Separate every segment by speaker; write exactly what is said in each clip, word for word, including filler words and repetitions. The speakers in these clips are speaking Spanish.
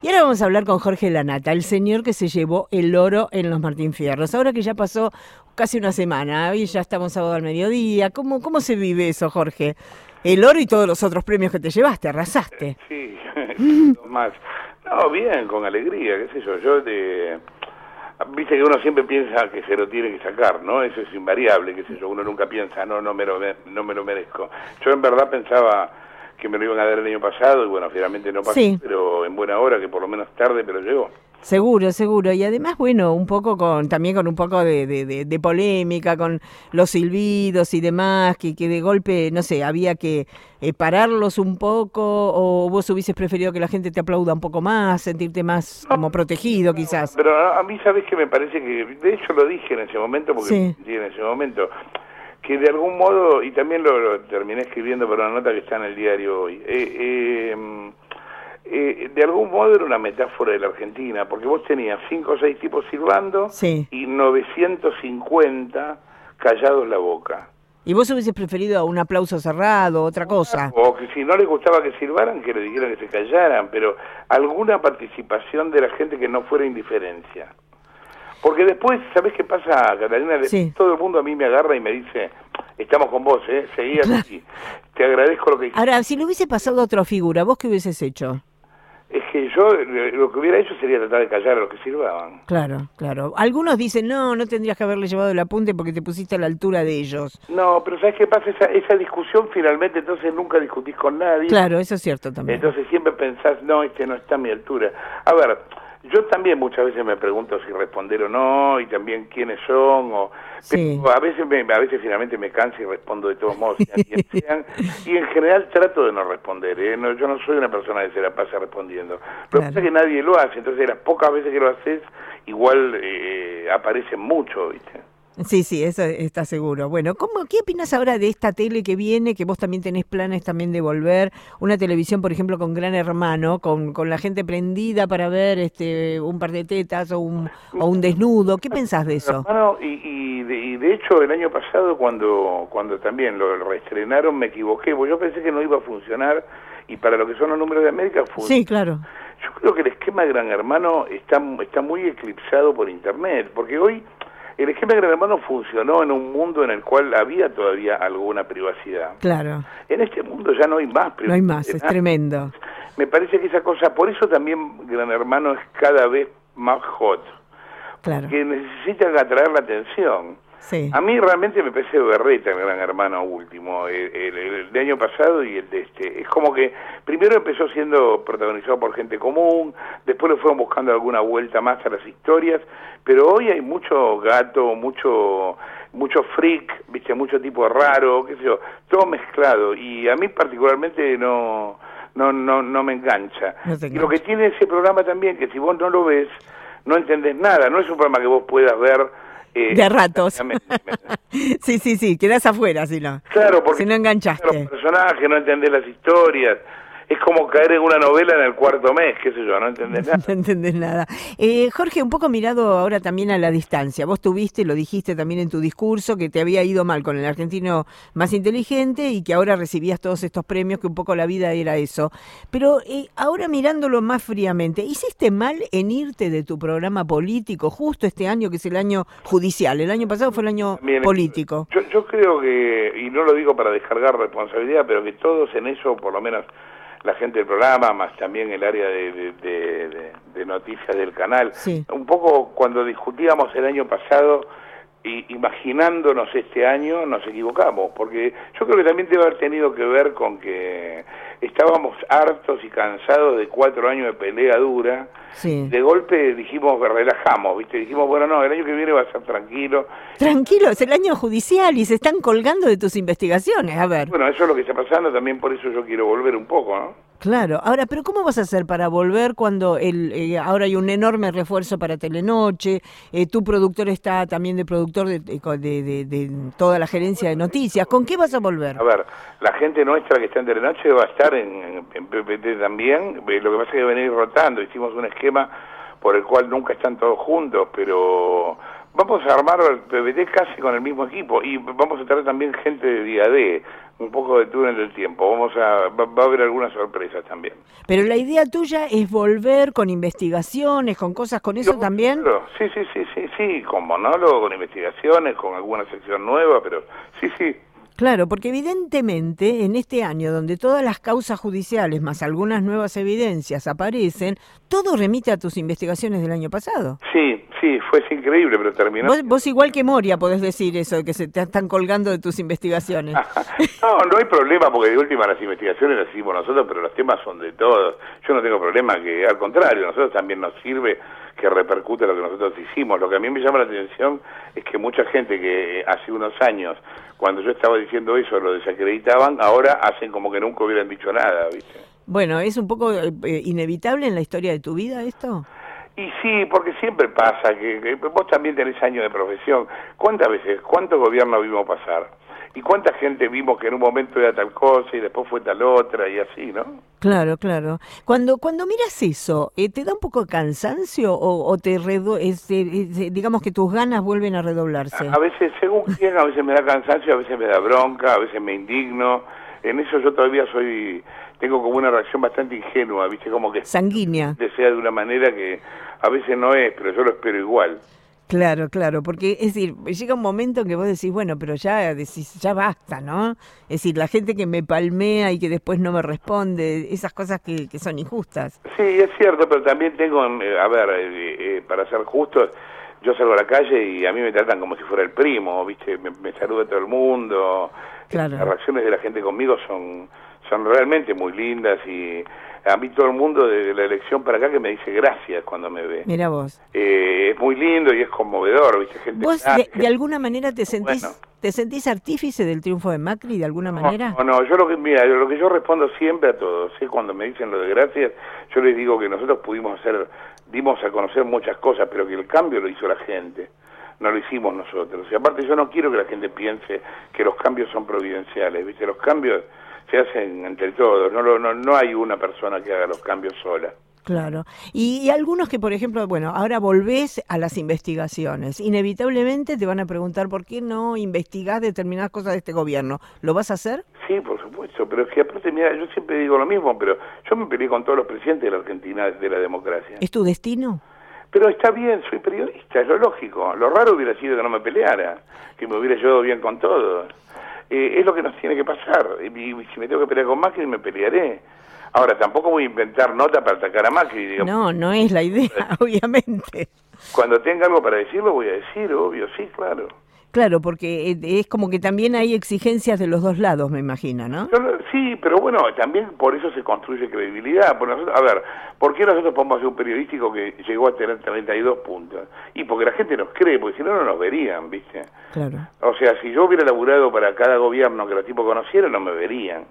Speaker 1: Y ahora vamos a hablar con Jorge Lanata, el señor que se llevó el oro en los Martín Fierros. Ahora que ya pasó casi una semana, y ya estamos sábado al mediodía, ¿cómo, cómo se vive eso, Jorge? El oro y todos los otros premios que te llevaste, arrasaste.
Speaker 2: Sí, más. No, bien, con alegría, qué sé yo. Yo de... Viste que uno siempre piensa que se lo tiene que sacar, ¿no? Eso es invariable, qué sé yo. Uno nunca piensa, no, no me lo, no me lo merezco. Yo en verdad pensaba que me lo iban a dar el año pasado y bueno, finalmente no pasó, sí. Pero en buena hora, que por lo menos tarde, pero llegó.
Speaker 1: Seguro, seguro. Y además, bueno, un poco con, también con un poco de, de, de, de polémica, con los silbidos y demás, que, que de golpe, no sé, había que eh, pararlos un poco, o vos hubieses preferido que la gente te aplauda un poco más, sentirte más no, como protegido, no, quizás.
Speaker 2: Pero a, a mí, ¿sabés qué me parece? Que, de hecho lo dije en ese momento, porque
Speaker 1: sí.
Speaker 2: en ese momento, que de algún modo, y también lo, lo terminé escribiendo por una nota que está en el diario hoy, eh, eh, Eh, de algún modo era una metáfora de la Argentina, porque vos tenías cinco o seis tipos silbando
Speaker 1: sí.
Speaker 2: y novecientos cincuenta callados la boca.
Speaker 1: ¿Y vos hubieses preferido un aplauso cerrado, otra cosa?
Speaker 2: O que si no les gustaba que silbaran, que le dijeran que se callaran, pero alguna participación de la gente que no fuera indiferencia. Porque después, ¿sabés qué pasa, Catalina?
Speaker 1: Sí.
Speaker 2: Todo el mundo a mí me agarra y me dice, estamos con vos, ¿eh? Seguí así. Te agradezco lo que hiciste.
Speaker 1: Ahora, si le hubiese pasado a otra figura, ¿vos qué hubieses hecho?
Speaker 2: Es que yo lo que hubiera hecho sería tratar de callar a los que silbaban.
Speaker 1: Claro, claro. Algunos dicen, no, no tendrías que haberle llevado el apunte porque te pusiste a la altura de ellos.
Speaker 2: No, pero ¿sabes qué pasa? Esa, esa discusión finalmente entonces nunca discutís con nadie.
Speaker 1: Claro, eso es cierto también.
Speaker 2: Entonces siempre pensás, no, este no está a mi altura. A ver, yo también muchas veces me pregunto si responder o no, y también quiénes son, o...
Speaker 1: Sí.
Speaker 2: Pero a veces me, a veces finalmente me canso y respondo de todos modos, sean quienes sean, y en general trato de no responder, ¿eh? No, yo no soy una persona que se la pasa respondiendo. Lo que pasa es que nadie lo hace, entonces las pocas veces que lo haces, igual eh, aparecen mucho, ¿viste?
Speaker 1: Sí, sí, eso está seguro. Bueno, ¿cómo, ¿qué opinas ahora de esta tele que viene, que vos también tenés planes también de volver? Una televisión, por ejemplo, con Gran Hermano, con, con la gente prendida para ver este un par de tetas o un, o un desnudo. ¿Qué pensás de eso?
Speaker 2: Hermano, y, y, de, y de hecho el año pasado cuando cuando también lo reestrenaron me equivoqué, porque yo pensé que no iba a funcionar y para lo que son los números de América funcionó.
Speaker 1: Sí, claro.
Speaker 2: Yo creo que el esquema de Gran Hermano está, está muy eclipsado por Internet, porque hoy... El esquema de Gran Hermano funcionó en un mundo en el cual había todavía alguna privacidad.
Speaker 1: Claro.
Speaker 2: En este mundo ya no hay más privacidad.
Speaker 1: No hay más, es tremendo.
Speaker 2: Me parece que esa cosa, por eso también Gran Hermano es cada vez más hot.
Speaker 1: Claro.
Speaker 2: Que necesitan atraer la atención.
Speaker 1: Sí.
Speaker 2: A mí realmente me parece berreta el Gran Hermano último, el, el, el de año pasado y el de este. Es como que primero empezó siendo protagonizado por gente común, después le fueron buscando alguna vuelta más a las historias, pero hoy hay mucho gato, mucho mucho freak, viste, mucho tipo raro, qué sé yo, todo mezclado, y a mí particularmente no no no no me engancha.
Speaker 1: No te engancha.
Speaker 2: Y lo que tiene ese programa también, que si vos no lo ves, no entendés nada, no es un programa que vos puedas ver Eh,
Speaker 1: de ratos. sí, sí, sí, quedás afuera si no.
Speaker 2: Claro, porque
Speaker 1: si no enganchaste.
Speaker 2: Los personajes, no entendés las historias. Es como caer en una novela en el cuarto mes, qué sé yo, no entendés nada.
Speaker 1: No entendés nada. Eh, Jorge, un poco mirado ahora también a la distancia. Vos tuviste, lo dijiste también en tu discurso, que te había ido mal con el argentino más inteligente y que ahora recibías todos estos premios, que un poco la vida era eso. Pero eh, ahora mirándolo más fríamente, ¿hiciste mal en irte de tu programa político justo este año, que es el año judicial? El año pasado fue el año Bien, político.
Speaker 2: Yo, yo creo que, y no lo digo para descargar responsabilidad, pero que todos en eso, por lo menos la gente del programa, más también el área de, de, de, de, de noticias del canal.
Speaker 1: Sí.
Speaker 2: Un poco cuando discutíamos el año pasado, y imaginándonos este año, nos equivocamos, porque yo creo que también debe haber tenido que ver con que estábamos hartos y cansados de cuatro años de pelea dura.
Speaker 1: Sí.
Speaker 2: De golpe dijimos, relajamos, ¿viste? Dijimos, bueno, no, el año que viene va a ser tranquilo.
Speaker 1: Tranquilo, es el año judicial y se están colgando de tus investigaciones, a ver.
Speaker 2: Bueno, eso es lo que está pasando, también por eso yo quiero volver un poco, ¿no?
Speaker 1: Claro, ahora, pero ¿cómo vas a hacer para volver cuando el eh, ahora hay un enorme refuerzo para Telenoche? Eh, tu productor está también de productor de, de, de, de toda la gerencia de noticias. ¿Con qué vas a volver?
Speaker 2: A ver, la gente nuestra que está en Telenoche va a estar en, en P P T también. Lo que pasa es que van a ir rotando. Hicimos un esquema por el cual nunca están todos juntos, pero Vamos a armar el P P T casi con el mismo equipo y vamos a traer también gente de día D, un poco de túnel del tiempo. Vamos a va, va a haber algunas sorpresas también.
Speaker 1: Pero la idea tuya es volver con investigaciones, con cosas, con eso
Speaker 2: Yo,
Speaker 1: también.
Speaker 2: Claro, sí, sí, sí, sí, sí, con monólogo, con investigaciones, con alguna sección nueva, pero sí, sí.
Speaker 1: Claro, porque evidentemente en este año donde todas las causas judiciales más algunas nuevas evidencias aparecen, todo remite a tus investigaciones del año pasado.
Speaker 2: Sí, sí, fue increíble, pero terminó.
Speaker 1: Vos, vos igual que Moria podés decir eso, de que se te están colgando de tus investigaciones.
Speaker 2: No, no hay problema, porque de última las investigaciones las hicimos nosotros, pero los temas son de todos. Yo no tengo problema, que al contrario, a nosotros también nos sirve que repercute lo que nosotros hicimos. Lo que a mí me llama la atención es que mucha gente que hace unos años, cuando yo estaba diciendo eso, lo desacreditaban, ahora hacen como que nunca hubieran dicho nada, ¿viste?
Speaker 1: Bueno, ¿es un poco eh, inevitable en la historia de tu vida esto?
Speaker 2: Y sí, porque siempre pasa, que, que vos también tenés años de profesión. ¿Cuántas veces, cuántos gobiernos vimos pasar? ¿Y cuánta gente vimos que en un momento era tal cosa y después fue tal otra y así, ¿no?
Speaker 1: Claro, claro. Cuando cuando miras eso, eh, ¿te da un poco de cansancio o, o te redo es, es, digamos que tus ganas vuelven a redoblarse?
Speaker 2: A, a veces, según quién, a veces me da cansancio, a veces me da bronca, a veces me indigno. En eso yo todavía soy, tengo como una reacción bastante ingenua, ¿viste? Como que
Speaker 1: sanguínea.
Speaker 2: Desea de una manera que a veces no es, pero yo lo espero igual.
Speaker 1: Claro, claro, porque es decir, llega un momento en que vos decís, bueno, pero ya decís, ya basta, ¿no? Es decir, la gente que me palmea y que después no me responde, esas cosas que, que son injustas.
Speaker 2: Sí, es cierto, pero también tengo, eh, a ver, eh, eh, para ser justos, yo salgo a la calle y a mí me tratan como si fuera el primo, ¿viste? Me, me saluda todo el mundo.
Speaker 1: Claro.
Speaker 2: Las reacciones de la gente conmigo son, son realmente muy lindas y a mí todo el mundo de la elección para acá que me dice gracias cuando me ve.
Speaker 1: Mira vos.
Speaker 2: Eh, es muy lindo y es conmovedor, ¿viste? Gente
Speaker 1: ¿Vos
Speaker 2: ah,
Speaker 1: de,
Speaker 2: gente...
Speaker 1: de alguna manera te sentís,
Speaker 2: bueno.
Speaker 1: te sentís artífice del triunfo de Macri de alguna
Speaker 2: no,
Speaker 1: manera?
Speaker 2: No, no, yo lo que, mira, lo que yo respondo siempre a todos, ¿sí? Cuando me dicen lo de gracias, yo les digo que nosotros pudimos hacer, dimos a conocer muchas cosas, pero que el cambio lo hizo la gente. No lo hicimos nosotros. Y aparte yo no quiero que la gente piense que los cambios son providenciales, ¿viste? Los cambios se hacen entre todos, no, no, no hay una persona que haga los cambios sola.
Speaker 1: Claro. Y, y algunos que, por ejemplo, bueno, ahora volvés a las investigaciones. Inevitablemente te van a preguntar por qué no investigás determinadas cosas de este gobierno. ¿Lo vas a hacer?
Speaker 2: Sí, por supuesto, pero es que aparte, mira, yo siempre digo lo mismo, pero yo me peleé con todos los presidentes de la Argentina, de la democracia.
Speaker 1: ¿Es tu destino?
Speaker 2: Pero está bien, soy periodista, es lo lógico. Lo raro hubiera sido que no me peleara, que me hubiera llevado bien con todos. Eh, es lo que nos tiene que pasar. Y, y si me tengo que pelear con Macri, me pelearé. Ahora, tampoco voy a inventar nota para atacar a Macri. Digamos.
Speaker 1: No, no es la idea, obviamente.
Speaker 2: Cuando tenga algo para decirlo, voy a decir, obvio, sí, claro.
Speaker 1: Claro, porque es como que también hay exigencias de los dos lados, me imagino, ¿no?
Speaker 2: Yo, sí, pero bueno, también por eso se construye credibilidad. Por nosotros, a ver, ¿por qué nosotros podemos hacer un periodístico que llegó a tener treinta y dos puntos? Y porque la gente nos cree, porque si no, no nos verían, ¿viste?
Speaker 1: Claro.
Speaker 2: O sea, si yo hubiera laburado para cada gobierno que los tipos conocieran, no me verían.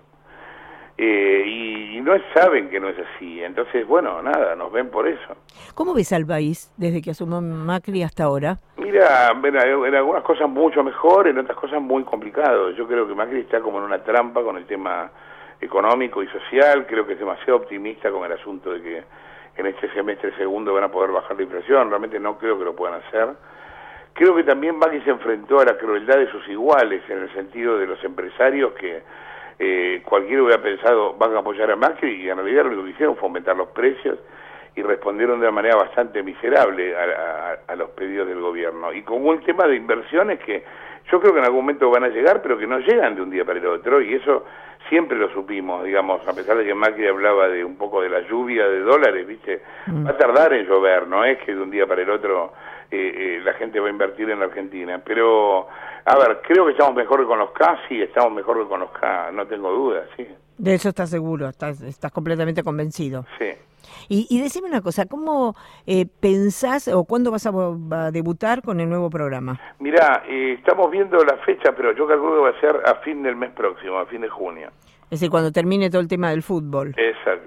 Speaker 2: Eh, y, y no saben que no es así. Entonces, bueno, nada, nos ven por eso.
Speaker 1: ¿Cómo ves al país desde que asumió Macri hasta ahora?
Speaker 2: Mira, mira, en algunas cosas mucho mejor, en otras cosas muy complicado. Yo creo que Macri está como en una trampa con el tema económico y social. Creo que es demasiado optimista con el asunto de que en este semestre segundo van a poder bajar la inflación. Realmente no creo que lo puedan hacer. Creo que también Macri se enfrentó a la crueldad de sus iguales, en el sentido de los empresarios que eh, cualquiera hubiera pensado van a apoyar a Macri, y en realidad lo que hicieron fue aumentar los precios y respondieron de una manera bastante miserable a, a, a los pedidos del gobierno. Y con un tema de inversiones que yo creo que en algún momento van a llegar, pero que no llegan de un día para el otro, y eso siempre lo supimos, digamos, a pesar de que Macri hablaba de un poco de la lluvia de dólares, ¿viste? Mm. Va a tardar en llover, no es que de un día para el otro eh, eh, la gente va a invertir en la Argentina, pero, a ver, creo que estamos mejor que con los K, sí, estamos mejor que con los K, no tengo dudas, sí.
Speaker 1: De eso estás seguro, estás, estás completamente convencido.
Speaker 2: Sí.
Speaker 1: Y, y decime una cosa, ¿cómo eh, pensás o cuándo vas a, a debutar con el nuevo programa?
Speaker 2: Mirá, eh, estamos viendo la fecha, pero yo calculo que va a ser a fin del mes próximo, a fin de junio.
Speaker 1: Es decir, cuando termine todo el tema del fútbol.
Speaker 2: Exacto.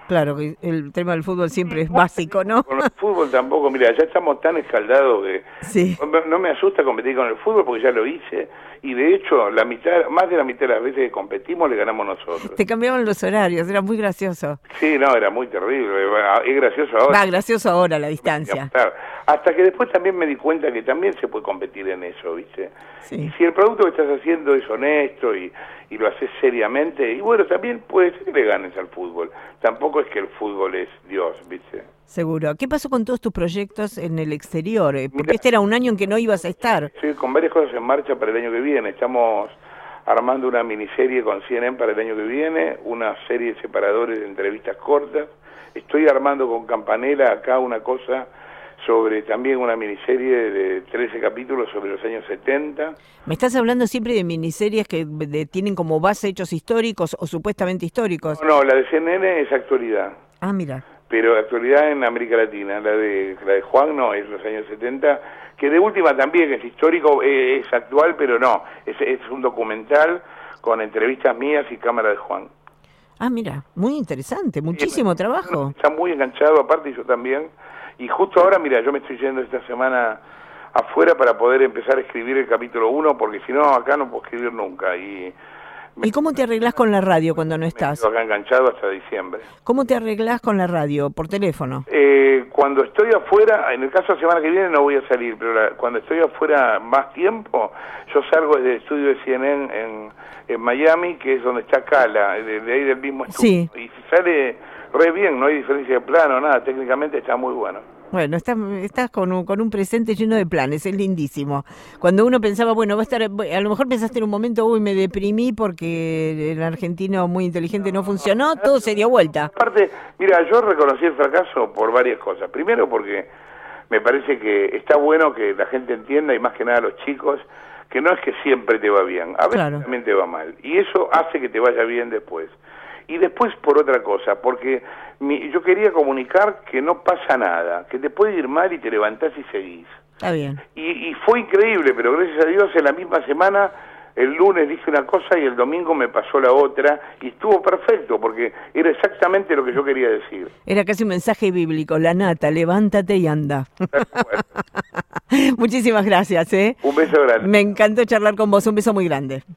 Speaker 1: Claro, que el tema del fútbol siempre es básico, ¿no?
Speaker 2: Con el fútbol tampoco, mira, ya estamos tan escaldados que
Speaker 1: sí.
Speaker 2: no, no me asusta competir con el fútbol porque ya lo hice y de hecho la mitad, más de la mitad de las veces que competimos le ganamos nosotros.
Speaker 1: Te cambiaban los horarios, era muy gracioso.
Speaker 2: Sí, no, era muy terrible, es gracioso ahora.
Speaker 1: Va, gracioso ahora la distancia.
Speaker 2: Hasta que después también me di cuenta que también se puede competir en eso, ¿viste?
Speaker 1: Sí.
Speaker 2: Y si el producto que estás haciendo es honesto y, y lo haces seriamente, y bueno, también puede ser que le ganes al fútbol. Tampoco es que el fútbol es Dios, ¿viste?
Speaker 1: Seguro. ¿Qué pasó con todos tus proyectos en el exterior? Porque Mira, este era un año en que no ibas a estar.
Speaker 2: Estoy con varias cosas en marcha para el año que viene. Estamos armando una miniserie con C N N para el año que viene, una serie de separadores de entrevistas cortas. Estoy armando con Campanella acá una cosa sobre también una miniserie de trece capítulos sobre los años setenta.
Speaker 1: Me estás hablando siempre de miniseries que de, tienen como base hechos históricos o supuestamente históricos.
Speaker 2: No, no, la de C N N es actualidad.
Speaker 1: Ah, mira.
Speaker 2: Pero actualidad en América Latina. La de la de Juan no, es los años setenta, que de última también es histórico, es, es actual, pero no, es, es un documental con entrevistas mías y cámara de Juan.
Speaker 1: Ah, mira, muy interesante, muchísimo sí, trabajo.
Speaker 2: Está muy enganchado, aparte, y yo también. Y justo ahora, mira, yo me estoy yendo esta semana afuera para poder empezar a escribir el capítulo uno, porque si no, acá no puedo escribir nunca. Y,
Speaker 1: me, ¿Y cómo te arreglás con la radio cuando no estás?
Speaker 2: Me quedo acá enganchado hasta diciembre.
Speaker 1: ¿Cómo te arreglás con la radio? ¿Por teléfono?
Speaker 2: Eh, cuando estoy afuera, en el caso de la semana que viene no voy a salir, pero la, cuando estoy afuera más tiempo, yo salgo desde el estudio de C N N en, en Miami, que es donde está Cala, de, de ahí del mismo estudio. Sí. Y sale re bien, no hay diferencia de plano, nada, técnicamente está muy bueno.
Speaker 1: Bueno, estás, estás con, un, con un presente lleno de planes, es lindísimo. Cuando uno pensaba, bueno, va a estar, a lo mejor pensaste en un momento, uy, me deprimí porque el argentino muy inteligente no funcionó, todo se dio vuelta.
Speaker 2: Aparte, mira, yo reconocí el fracaso por varias cosas. Primero porque me parece que está bueno que la gente entienda, y más que nada los chicos, que no es que siempre te va bien, a veces claro. también te va mal. Y eso hace que te vaya bien después. Y después por otra cosa, porque mi, yo quería comunicar que no pasa nada, que te puede ir mal y te levantás y seguís.
Speaker 1: Está bien.
Speaker 2: Y, y fue increíble, pero gracias a Dios en la misma semana, el lunes dije una cosa y el domingo me pasó la otra, y estuvo perfecto, porque era exactamente lo que yo quería decir.
Speaker 1: Era casi un mensaje bíblico, la nata, levántate y anda. Muchísimas gracias, ¿eh?
Speaker 2: Un beso grande.
Speaker 1: Me encantó charlar con vos, un beso muy grande.